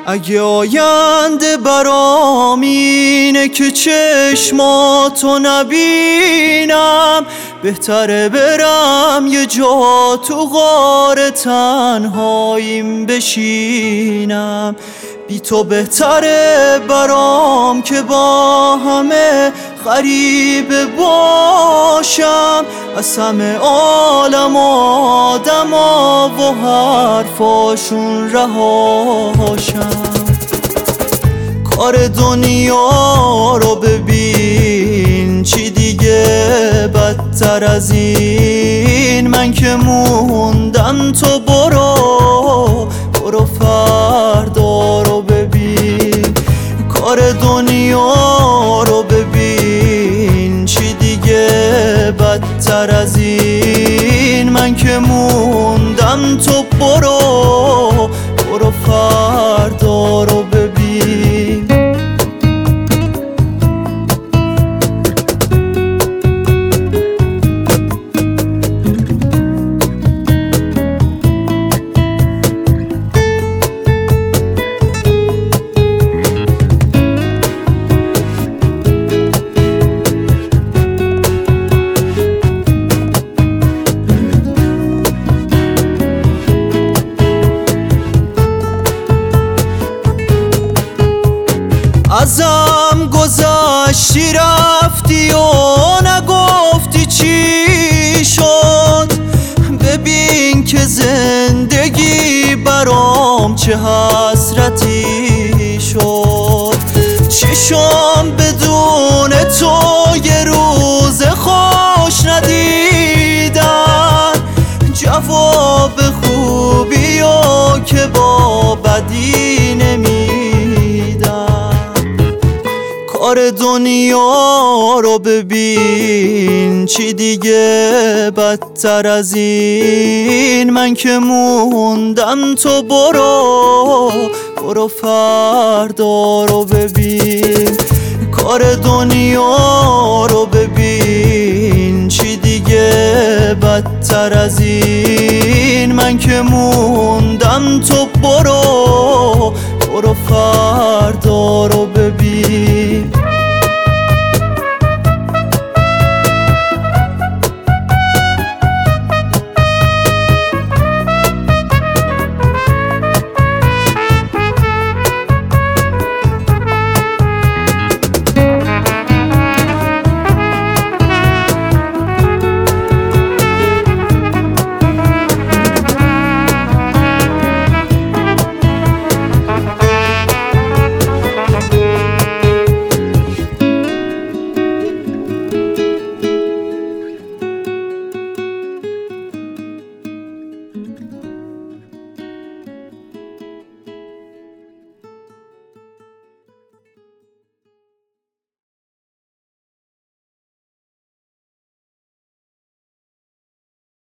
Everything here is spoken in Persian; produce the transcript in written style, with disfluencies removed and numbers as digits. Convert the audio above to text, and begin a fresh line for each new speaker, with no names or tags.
اگه آینده برام اینه که چشماتو نبینم، بهتره برم یه جا تو غار تنهاییم بشینم. بی تو بهتره برام که با همه غریبه باشم، از همه عالم آدما و حرفاشون رهاشم. کار دنیا رو ببین چی دیگه بدتر از این، من که موندم تو برو فردا رو ببین. کار دنیا رو ببین چی دیگه بدتر از این، من که موندم تو برو فردا رو ببین. ازم گذشتی رفتی و نگفتی چی شد، ببین که زندگی برام چه حسرتی شد. چشم بدون تو یه روز خوش ندیدن، جواب خوبی و که با بدی نمیدن. کار دنیا رو ببین چی دیگه بدتر از این، من که موندم تو برو فردا رو ببین. کار دنیا رو ببین چی دیگه بدتر از این، من که موندم تو برو فردا رو ببین.